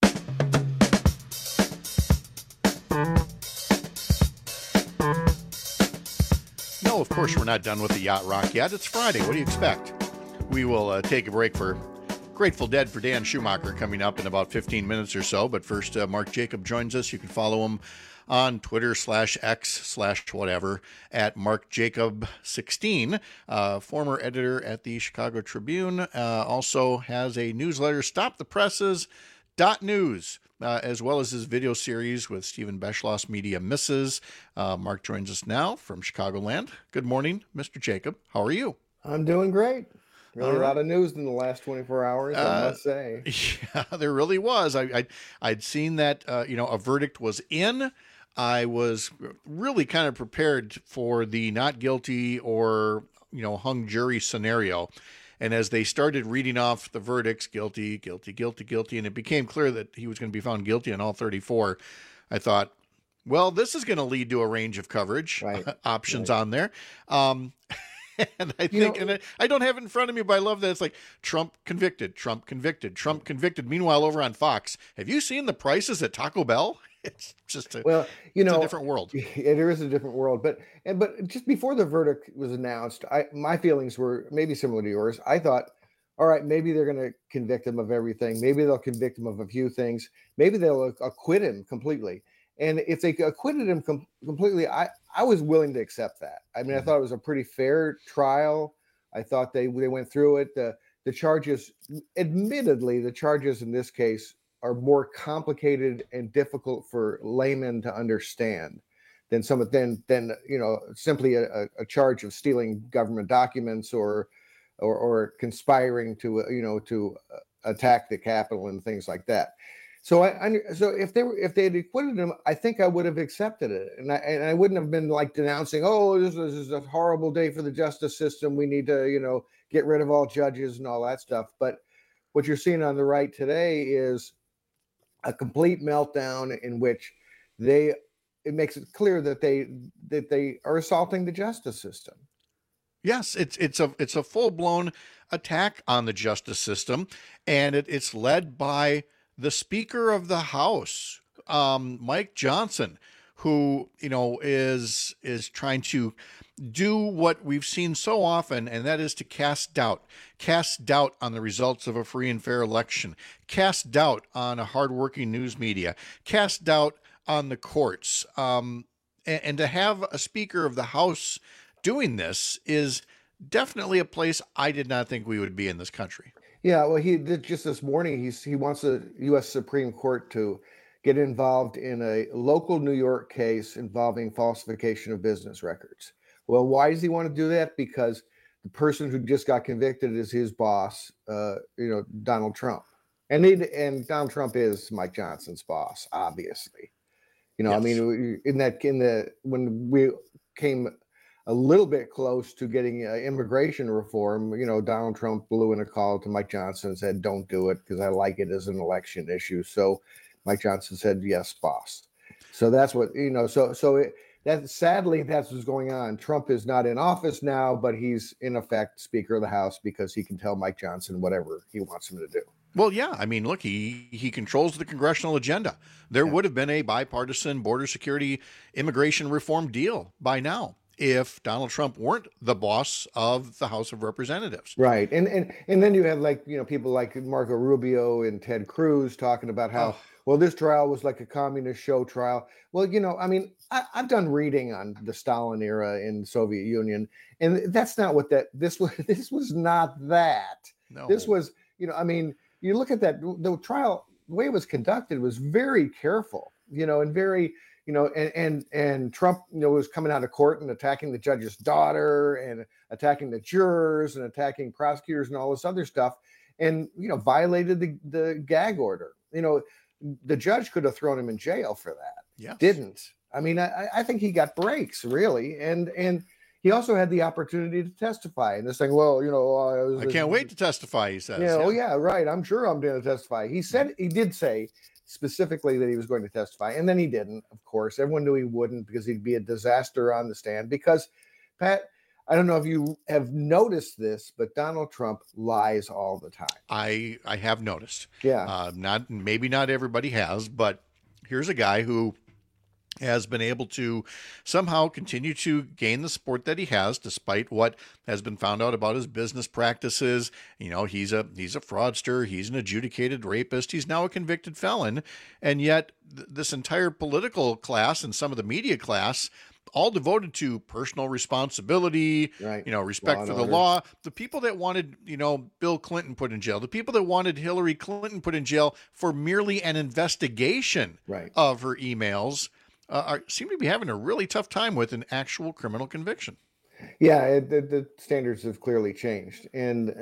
of course, we're not done with the Yacht Rock yet. It's Friday. What do you expect? We will take a break for Grateful Dead for Dan Schumacher coming up in about 15 minutes or so. But first, Mark Jacob joins us. You can follow him on Twitter /X/whatever at MarkJacob16, former editor at the Chicago Tribune. Also has a newsletter, StopThePresses.news, as well as his video series with Stephen Beschloss, Media Misses. Mark joins us now from Chicagoland. Good morning, Mr. Jacob. How are you? I'm doing great. Really All a lot right. of news in the last 24 hours, I must say. Yeah, there really was. I'd seen that, a verdict was in. I was really kind of prepared for the not guilty or, hung jury scenario. And as they started reading off the verdicts, guilty, guilty, guilty, guilty, and it became clear that he was going to be found guilty on all 34, I thought, well, this is going to lead to a range of coverage options on there. And I think, and I don't have it in front of me, but I love that it's like Trump convicted, Trump convicted, Trump convicted. Meanwhile, over on Fox, have you seen the prices at Taco Bell? It's just it's a different world. It is a different world. But just before the verdict was announced, my feelings were maybe similar to yours. I thought, all right, maybe they're going to convict him of everything. Maybe they'll convict him of a few things. Maybe they'll acquit him completely. And if they acquitted him completely, I was willing to accept that. I mean, I thought it was a pretty fair trial. I thought they went through it. The charges, admittedly, the charges in this case are more complicated and difficult for laymen to understand than simply a charge of stealing government documents or conspiring to attack the Capitol and things like that. So if they had acquitted him, I think I would have accepted it, and I wouldn't have been like denouncing, oh, this is a horrible day for the justice system. We need to get rid of all judges and all that stuff. But what you're seeing on the right today is a complete meltdown in which it makes it clear that they are assaulting the justice system. Yes, it's a full-blown attack on the justice system, and it's led by the Speaker of the House, Mike Johnson, who is trying to do what we've seen so often, and that is to cast doubt on the results of a free and fair election, cast doubt on a hardworking news media, cast doubt on the courts, and to have a Speaker of the House doing this is definitely a place I did not think we would be in this country. Yeah, well, he did just this morning. He wants the U.S. Supreme Court to get involved in a local New York case involving falsification of business records. Well, why does he want to do that? Because the person who just got convicted is his boss, Donald Trump, and Donald Trump is Mike Johnson's boss, obviously. Yes. I mean, when we came a little bit close to getting immigration reform, Donald Trump blew in a call to Mike Johnson and said, don't do it because I like it as an election issue. So Mike Johnson said, yes, boss. So that's what, sadly, that's what's going on. Trump is not in office now, but he's in effect Speaker of the House because he can tell Mike Johnson whatever he wants him to do. Well, yeah. I mean, look, he controls the congressional agenda. There would have been a bipartisan border security immigration reform deal by now if Donald Trump weren't the boss of the House of Representatives. Right. And then you have people like Marco Rubio and Ted Cruz talking about how, well, this trial was like a communist show trial. Well, I mean, I've done reading on the Stalin era in the Soviet Union, and that's not what this was not that. No. This was, I mean, you look at the trial, the way it was conducted was very careful, and very, and Trump, was coming out of court and attacking the judge's daughter and attacking the jurors and attacking prosecutors and all this other stuff, and violated the gag order. The judge could have thrown him in jail for that. Yeah, didn't. I mean, I think he got breaks really, and he also had the opportunity to testify. And this thing, well, I can't wait to testify. He says, oh yeah, right. I'm sure I'm going to testify. He did say specifically that he was going to testify, and then he didn't. Of course, everyone knew he wouldn't because he'd be a disaster on the stand. Because Pat, I don't know if you have noticed this, but Donald Trump lies all the time. I have noticed. Yeah. Maybe not everybody has, but here's a guy who has been able to somehow continue to gain the support that he has, despite what has been found out about his business practices. You know, he's a fraudster. He's an adjudicated rapist. He's now a convicted felon. And yet this entire political class and some of the media class, all devoted to personal responsibility, right, respect for the law. The people that wanted, Bill Clinton put in jail, the people that wanted Hillary Clinton put in jail for merely an investigation of her emails, seem to be having a really tough time with an actual criminal conviction. Yeah, the standards have clearly changed, and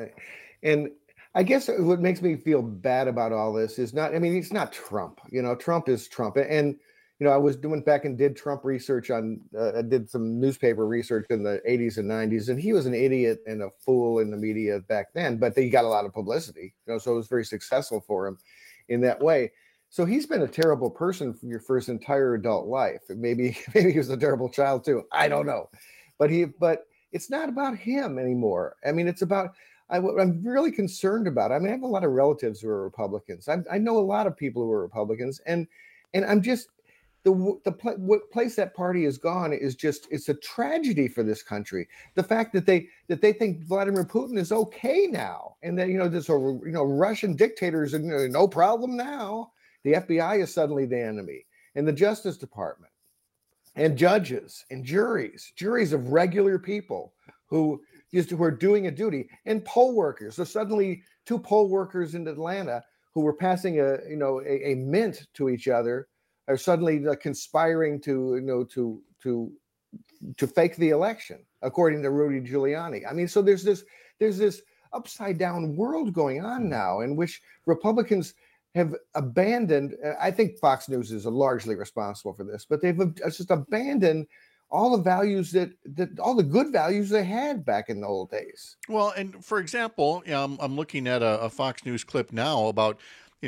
I guess what makes me feel bad about all this is not. I mean, it's not Trump. Trump is Trump, and I went back and did Trump research on. I did some newspaper research in the 80s and 90s, and he was an idiot and a fool in the media back then. But he got a lot of publicity, so it was very successful for him in that way. So he's been a terrible person for his entire adult life. Maybe he was a terrible child too. I don't know, but it's not about him anymore. I mean, it's about I'm really concerned about. I mean, I have a lot of relatives who are Republicans. I know a lot of people who are Republicans, and I'm just what place that party has gone is just it's a tragedy for this country. The fact that they think Vladimir Putin is okay now, and that this Russian dictators are no problem now. The FBI is suddenly the enemy, and the Justice Department, and judges and juries of regular people who are doing a duty, and poll workers. So suddenly, 2 poll workers in Atlanta who were passing a mint to each other are suddenly conspiring to fake the election, according to Rudy Giuliani. I mean, so there's this upside down world going on now in which Republicans have abandoned. I think Fox News is largely responsible for this, but they've just abandoned all the values that all the good values they had back in the old days. Well, and for example, I'm looking at a Fox News clip now about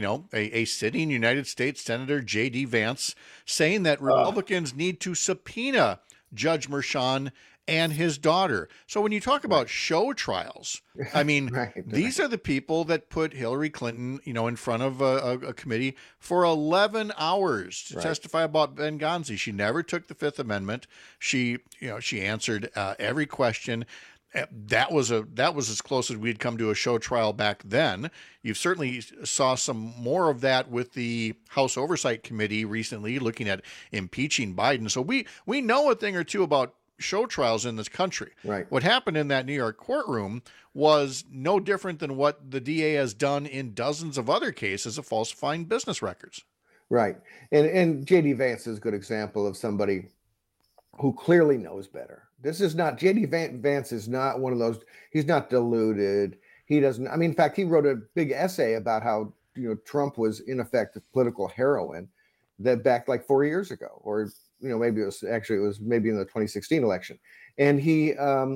a sitting United States Senator J.D. Vance saying that Republicans need to subpoena Judge Merchan and his daughter. So when you talk about show trials, I mean, these are the people that put Hillary Clinton, in front of a committee for 11 hours to testify about Benghazi. She never took the Fifth Amendment. She answered every question. That was as close as we'd come to a show trial back then. You've certainly saw some more of that with the House Oversight Committee recently looking at impeaching Biden. So we know a thing or two about show trials in this country. Right. What happened in that New York courtroom was no different than what the DA has done in dozens of other cases of falsifying business records. Right. And J.D. Vance is a good example of somebody who clearly knows better. This is not J.D. Vance is not one of those. He's not deluded. He doesn't. I mean, in fact, he wrote a big essay about how Trump was in effect political heroin that back like 4 years ago, or maybe it was maybe in the 2016 election. And he,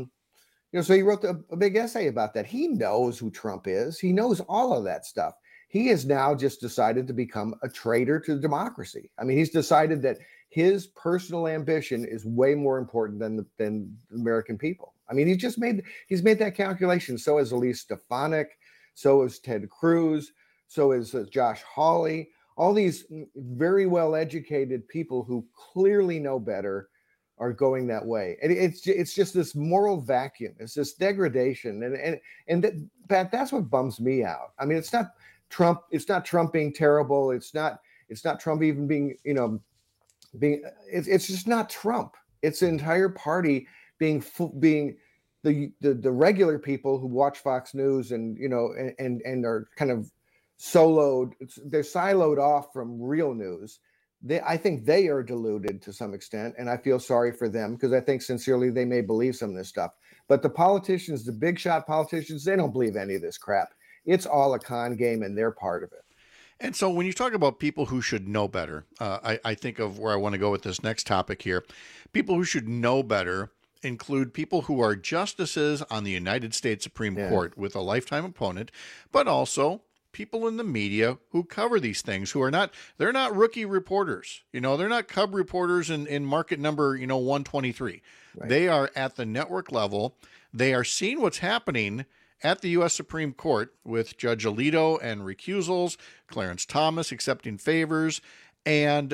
so he wrote a big essay about that. He knows who Trump is. He knows all of that stuff. He has now just decided to become a traitor to democracy. I mean, he's decided that his personal ambition is way more important than the American people. I mean, he's made that calculation. So is Elise Stefanik. So is Ted Cruz. So is Josh Hawley. All these very well-educated people who clearly know better are going that way. And it's just this moral vacuum. It's this degradation. And that's what bums me out. I mean, it's not Trump. It's not Trump being terrible. It's not Trump even being, it's just not Trump. It's the entire party being the regular people who watch Fox News and are kind of they're siloed off from real news. I think they are deluded to some extent, and I feel sorry for them because I think sincerely they may believe some of this stuff. But the politicians, the big shot politicians, they don't believe any of this crap. It's all a con game, and they're part of it. And so when you talk about people who should know better, I think of where I want to go with this next topic here. People who should know better include people who are justices on the United States Supreme Court with a lifetime opponent, but also people in the media who cover these things they're not rookie reporters. They're not cub reporters in market number, 123. Right. They are at the network level. They are seeing what's happening at the U.S. Supreme Court with Judge Alito and recusals, Clarence Thomas accepting favors, and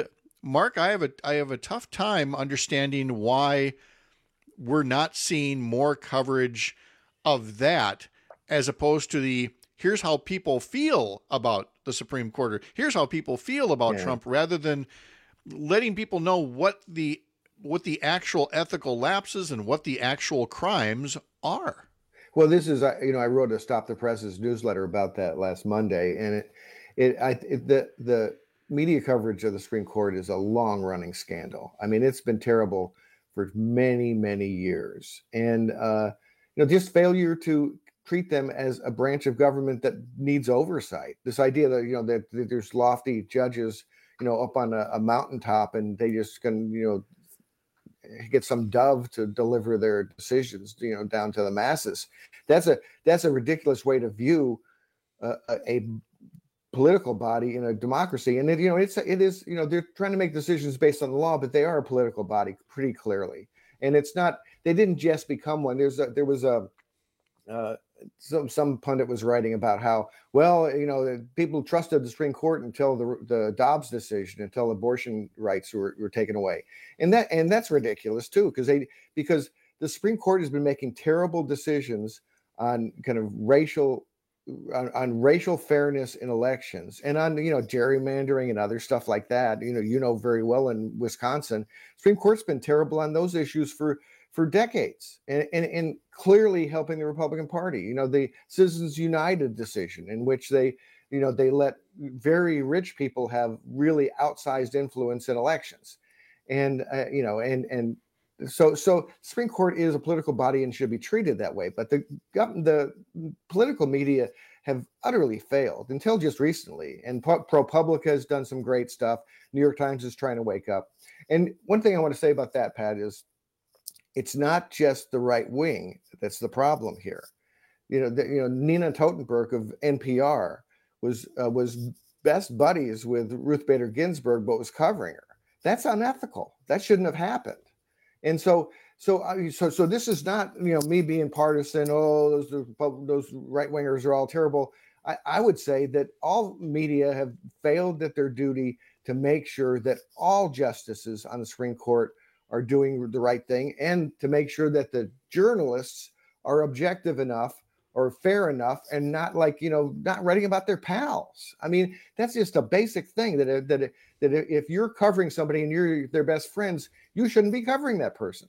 Mark, I have a tough time understanding why we're not seeing more coverage of that as opposed to the here's how people feel about the Supreme Court, or here's how people feel about Trump, rather than letting people know what the actual ethical lapses and what the actual crimes are. Well, this is, I wrote a Stop the Presses newsletter about that last Monday, and the media coverage of the Supreme Court is a long-running scandal. I mean, it's been terrible for many, many years, and just failure to treat them as a branch of government that needs oversight. This idea that that there's lofty judges, up on a mountaintop, and they just can get some dove to deliver their decisions, down to the masses. That's a ridiculous way to view a political body in a democracy. And it is they're trying to make decisions based on the law, but they are a political body pretty clearly. And it's not, they didn't just become one. There was some pundit was writing about how, people trusted the Supreme Court until the Dobbs decision, until abortion rights were taken away. And that's ridiculous too, because the Supreme Court has been making terrible decisions on kind of racial fairness in elections, and on gerrymandering and other stuff like that. Very well in Wisconsin, Supreme Court's been terrible on those issues for decades, and clearly helping the Republican Party. The Citizens United decision, in which they let very rich people have really outsized influence in elections, so Supreme Court is a political body and should be treated that way. But the political media have utterly failed until just recently. And ProPublica has done some great stuff. New York Times is trying to wake up. And one thing I want to say about that, Pat, is it's not just the right wing that's the problem here. Nina Totenberg of NPR was best buddies with Ruth Bader Ginsburg, but was covering her. That's unethical. That shouldn't have happened. And so this is not me being partisan. Oh, those right wingers are all terrible. I would say that all media have failed at their duty to make sure that all justices on the Supreme Court are doing the right thing, and to make sure that the journalists are objective enough or fair enough, and not not writing about their pals. I mean, that's just a basic thing that if you're covering somebody and you're their best friends, you shouldn't be covering that person.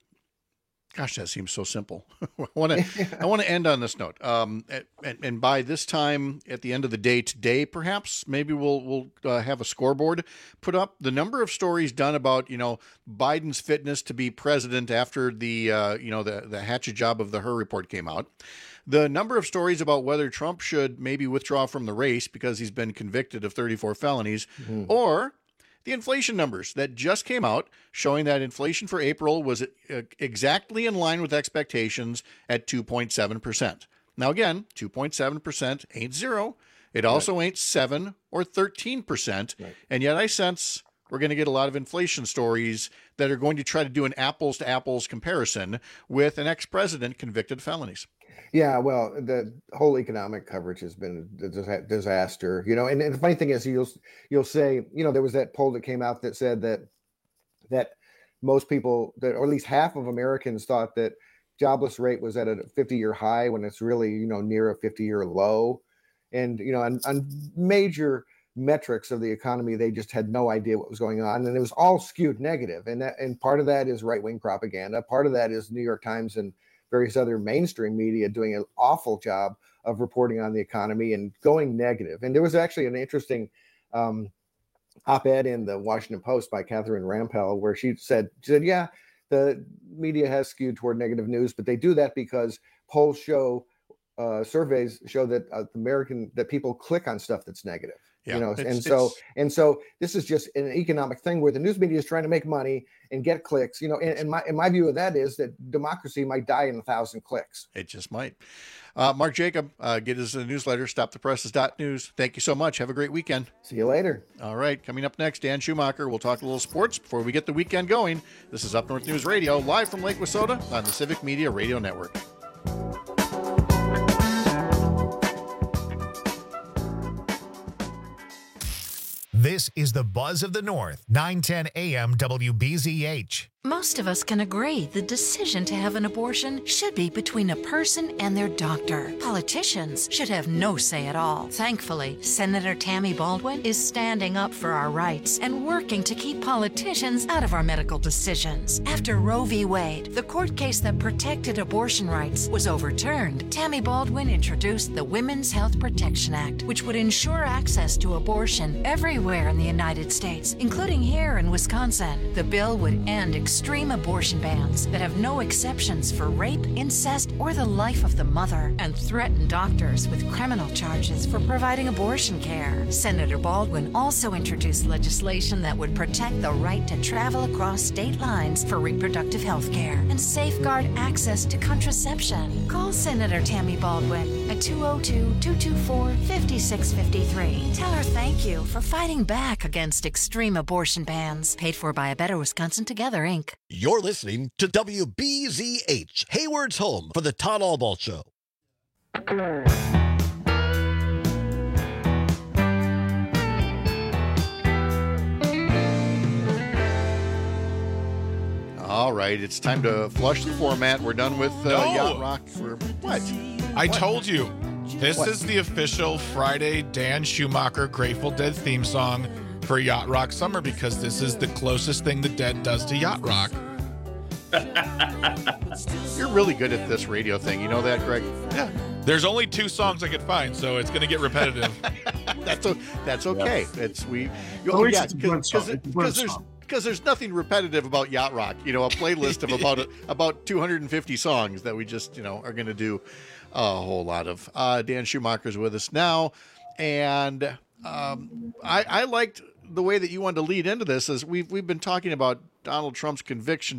Gosh, that seems so simple. I want to end on this note. And by this time, at the end of the day today, perhaps maybe we'll have a scoreboard put up. The number of stories done about Biden's fitness to be president after the hatchet job of the Hur report came out. The number of stories about whether Trump should maybe withdraw from the race because he's been convicted of 34 felonies, or the inflation numbers that just came out showing that inflation for April was exactly in line with expectations at 2.7%. Now, again, 2.7% ain't zero. It also ain't 7 or 13%. Right. And yet I sense we're going to get a lot of inflation stories that are going to try to do an apples to apples comparison with an ex-president convicted of felonies. Yeah, well, the whole economic coverage has been a disaster, and the funny thing is you'll say, there was that poll that came out that said that most people, or at least half of Americans, thought that jobless rate was at a 50-year high when it's really, near a 50-year low. And, on major metrics of the economy, they just had no idea what was going on. And it was all skewed negative. And part of that is right-wing propaganda. Part of that is New York Times and various other mainstream media doing an awful job of reporting on the economy and going negative. And there was actually an interesting op-ed in the Washington Post by Catherine Rampell, where she said, yeah, the media has skewed toward negative news, but they do that because polls show, surveys show that that people click on stuff that's negative. Yeah, and so this is just an economic thing where the news media is trying to make money and get clicks. And my view of that is that democracy might die in 1,000 clicks. It just might. Mark Jacob, get us a newsletter, stopthepresses.news. Thank you so much. Have a great weekend. See you later. All right, coming up next, Dan Schumacher. We'll talk a little sports before we get the weekend going. This is Up North News Radio, live from Lake Wissota on the Civic Media Radio Network. This This is the Buzz of the North, 910 AM WBZH. Most of us can agree the decision to have an abortion should be between a person and their doctor. Politicians should have no say at all. Thankfully, Senator Tammy Baldwin is standing up for our rights and working to keep politicians out of our medical decisions. After Roe v. Wade, the court case that protected abortion rights, was overturned, Tammy Baldwin introduced the Women's Health Protection Act, which would ensure access to abortion everywhere in the United States, including here in Wisconsin. The bill would end extreme abortion bans that have no exceptions for rape, incest, or the life of the mother, and threaten doctors with criminal charges for providing abortion care. Senator Baldwin also introduced legislation that would protect the right to travel across state lines for reproductive health care and safeguard access to contraception. Call Senator Tammy Baldwin at 202-224-5653. Tell her thank you for fighting back against extreme abortion bans. Paid for by A Better Wisconsin Together, Inc. You're listening to WBZH, Hayward's home for the Todd Albaugh Show. All right, it's time to flush the format. We're done with Yacht Rock. What? I told you. This is the official Friday Dan Schumacher Grateful Dead theme song for Yacht Rock Summer, because this is the closest thing the Dead does to Yacht Rock. You're really good at this radio thing. You know that, Greg? Yeah. There's only 2 songs I could find, so it's going to get repetitive. That's okay. It's because there's nothing repetitive about Yacht Rock. You know, a playlist of about 250 songs that we just are going to do a whole lot of. Dan Schumacher's with us now, and I liked the way that you wanted to lead into this. As we've been talking about Donald Trump's conviction,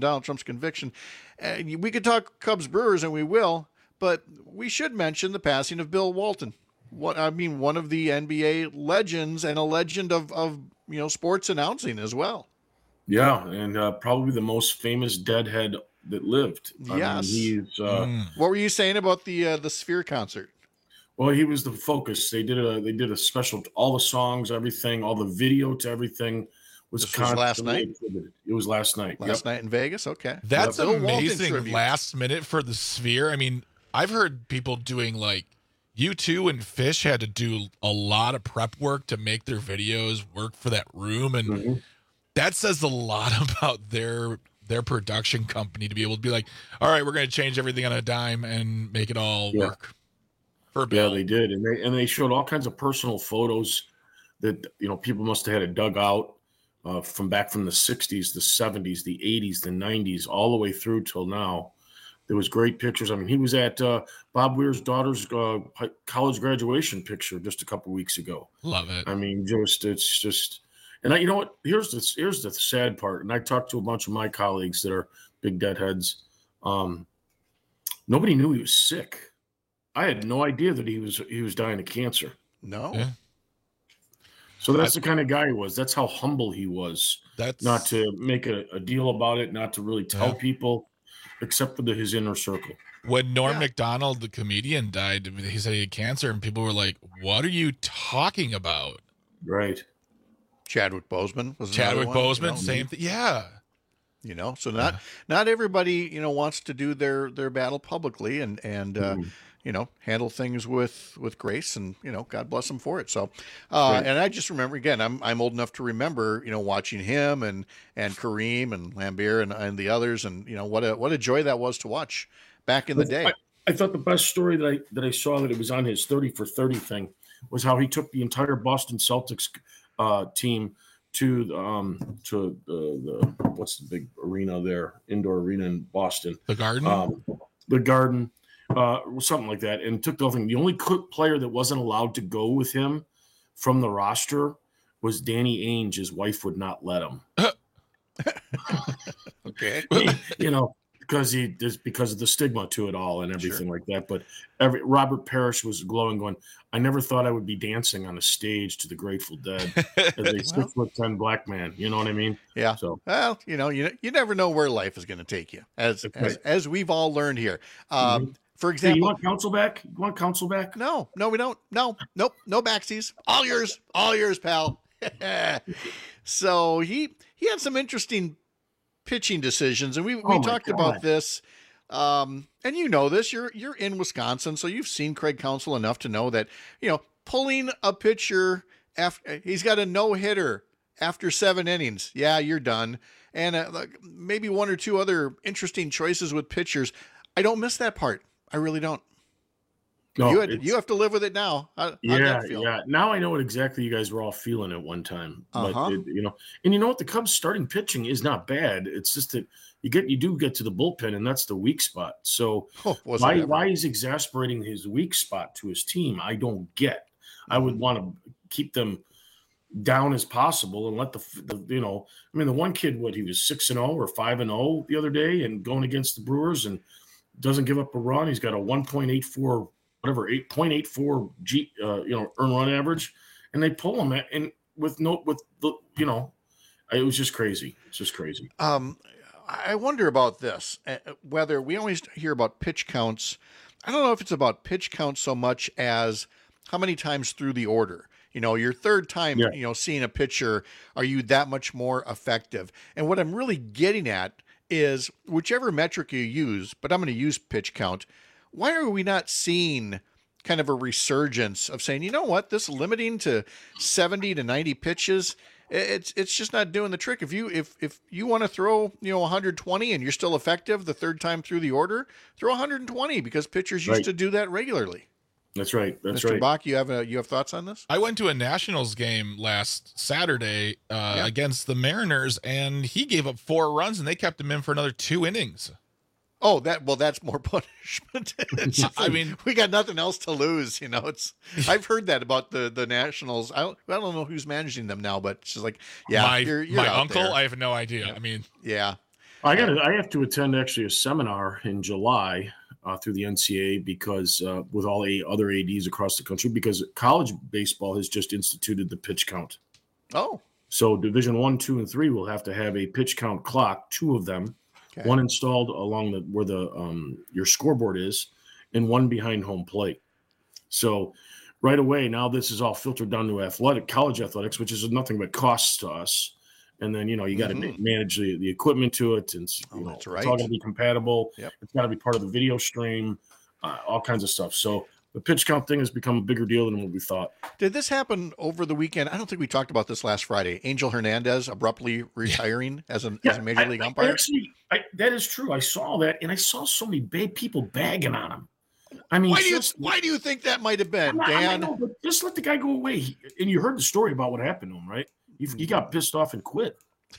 and we could talk Cubs Brewers, and we will, but we should mention the passing of Bill Walton. One of the NBA legends and a legend of sports announcing as well. Yeah, and probably the most famous deadhead that lived. Yes. What were you saying about the Sphere concert? Well, he was the focus. They did a special. All the songs, everything, all the video to everything was last night. It was last night. Last night in Vegas. Okay, that's amazing. Last minute for the Sphere. I mean, I've heard people doing like U2 and Fish had to do a lot of prep work to make their videos work for that room, and that says a lot about their production company to be able to be like, all right, we're going to change everything on a dime and make it all work. Yeah, they did, and they showed all kinds of personal photos that people must have had it dug out from back from the 60s, the 70s, the 80s, the 90s, all the way through till now. There was great pictures. I mean, he was at Bob Weir's daughter's college graduation picture just a couple weeks ago. Love it. I mean, it's just, and you know what? Here's the sad part. And I talked to a bunch of my colleagues that are big deadheads. Nobody knew he was sick. I had no idea that he was dying of cancer. No. Yeah. So that's the kind of guy he was. That's how humble he was. That's not to make a deal about it, not to really tell people, except for his inner circle. When Norm Macdonald, the comedian, died, he said he had cancer, and people were like, "What are you talking about?" Right. Chadwick Boseman was Chadwick Boseman, same thing. Yeah. So not everybody wants to do their battle publicly and handle things with grace, and God bless them for it. So and I just remember, again, I'm old enough to remember watching him and Kareem and Lambert and the others, and what a joy that was to watch back in the day. I thought the best story that I saw that it was on his 30 for 30 thing was how he took the entire Boston Celtics team to the what's the big arena there, indoor arena in Boston, the Garden, something like that, and took the whole thing. The only player that wasn't allowed to go with him from the roster was Danny Ainge. His wife would not let him. Okay, because of the stigma to it all and everything like that. But Robert Parrish was glowing, going, "I never thought I would be dancing on a stage to the Grateful Dead as a 6'10" black man." You know what I mean? Yeah. So, well, you never know where life is going to take you, as we've all learned here. For example, hey, you want counsel back? You want counsel back? No, we don't. Nope. No backsies. All yours, pal. So he had some interesting pitching decisions, and we talked about this. And you know this. You're in Wisconsin, so you've seen Craig Counsell enough to know that pulling a pitcher after he's got a no-hitter after 7 innings. Yeah, you're done. And maybe one or two other interesting choices with pitchers. I don't miss that part. I really don't. No, you have to live with it now. How'd yeah, that feel? yeah. Now I know what exactly you guys were all feeling at one time. But and you know what? The Cubs starting pitching is not bad. It's just that you do get to the bullpen, and that's the weak spot. So why is exasperating his weak spot to his team? I don't get. I would want to keep them down as possible and let the one kid, he was 6-0 or 5-0 the other day and going against the Brewers and doesn't give up a run. He's got a 1.84 8.84 earned run average, and they pull him it was just crazy. It's just crazy. I wonder about this, whether we always hear about pitch counts. I don't know if it's about pitch counts so much as how many times through the order. Your third time, seeing a pitcher, are you that much more effective? And what I'm really getting at is whichever metric you use, but I'm going to use pitch count. Why are we not seeing kind of a resurgence of saying, you know what, this limiting to 70 to 90 pitches, it's just not doing the trick. If you want to throw 120 and you're still effective the third time through the order, throw 120 because pitchers used to do that regularly. That's right. That's Mr. right. Bach, you have thoughts on this? I went to a Nationals game last Saturday against the Mariners, and he gave up 4 runs, and they kept him in for another 2 innings. Oh, that's more punishment. I mean, we got nothing else to lose. I've heard that about the Nationals. I don't know who's managing them now, but it's just like, you're my out uncle. there. I have no idea. I mean, yeah. I have to attend actually a seminar in July through the NCAA because with all other ADs across the country, because college baseball has just instituted the pitch count. Oh. So Division 1, 2, and 3 will have to have a pitch count clock, 2 of them, one installed along where your scoreboard is, and one behind home plate. So right away, now this is all filtered down to college athletics, which is nothing but costs to us. And then, you got to manage the equipment to it. And that's right. It's all going to be compatible. Yep. It's got to be part of the video stream, all kinds of stuff. So the pitch count thing has become a bigger deal than what we thought. Did this happen over the weekend? I don't think we talked about this last Friday. Angel Hernandez abruptly retiring as a major league umpire. That is true. I saw that, and I saw so many people bagging on him. I mean, why do you think that might have been, Dan? Know, but just let the guy go away. And you heard the story about what happened to him, right? He got pissed off and quit.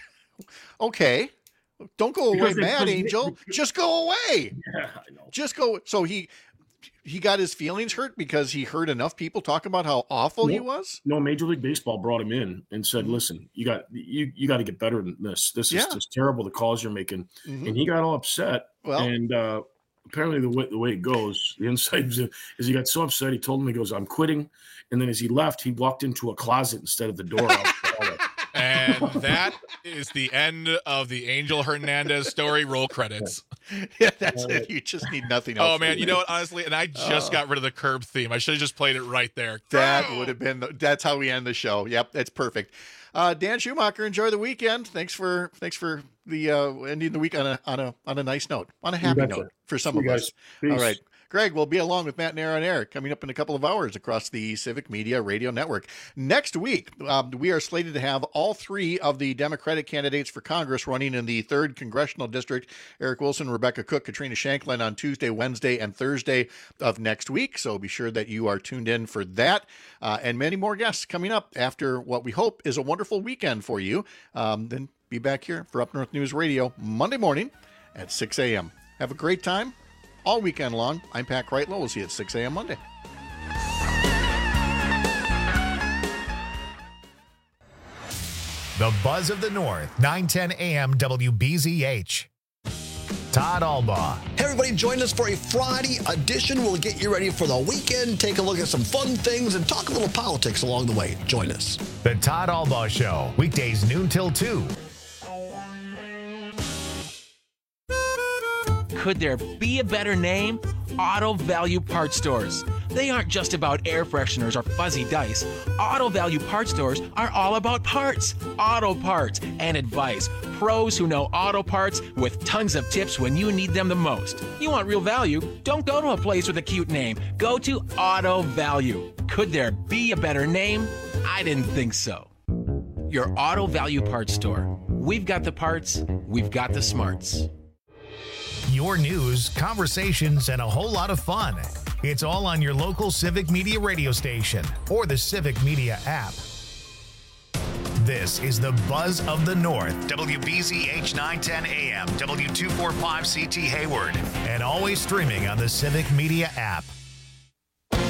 Okay. Don't go away mad, Angel. Just go away. Yeah, I know. Just go. So he got his feelings hurt because he heard enough people talk about how awful he was? No, Major League Baseball brought him in and said, listen, you got to get better than this. This is just terrible, the calls you're making. Mm-hmm. And he got all upset. Well, and apparently the way it goes, the inside is he got so upset, he told him, he goes, I'm quitting. And then as he left, he walked into a closet instead of the door. And that is the end of the Angel Hernandez story. Roll credits. Yeah, that's it. You just need nothing else. Oh, man. You know what? Honestly, and I just got rid of the curb theme. I should have just played it right there. That would have been that's how we end the show. Yep, that's perfect. Dan Schumacher, enjoy the weekend. Thanks for the ending the week on a nice note, on a happy note for some of us. Peace. All right. Greg will be along with Matt and Aaron Eric coming up in a couple of hours across the Civic Media Radio Network. Next week, we are slated to have all 3 of the Democratic candidates for Congress running in the 3rd Congressional District, Eric Wilson, Rebecca Cook, Katrina Shanklin, on Tuesday, Wednesday, and Thursday of next week. So be sure that you are tuned in for that and many more guests coming up after what we hope is a wonderful weekend for you. Then be back here for Up North News Radio Monday morning at 6 a.m. Have a great time. All weekend long. I'm Pat Kreitlow. We'll see you at 6 a.m. Monday. The Buzz of the North, 910 a.m. WBZH. Todd Albaugh. Hey, everybody, join us for a Friday edition. We'll get you ready for the weekend, take a look at some fun things, and talk a little politics along the way. Join us. The Todd Albaugh Show, weekdays noon till 2. Could there be a better name? Auto Value Parts Stores. They aren't just about air fresheners or fuzzy dice. Auto Value Parts stores are all about parts, auto parts, and advice. Pros who know auto parts with tons of tips when you need them the most. You want real value? Don't go to a place with a cute name. Go to Auto Value. Could there be a better name? I didn't think so. Your Auto Value Parts store. We've got the parts, we've got the smarts. Your news, conversations, and a whole lot of fun. It's all on your local Civic Media radio station or the Civic Media app. This is the Buzz of the North, WBZH 910 AM, W245CT Hayward, and always streaming on the Civic Media app.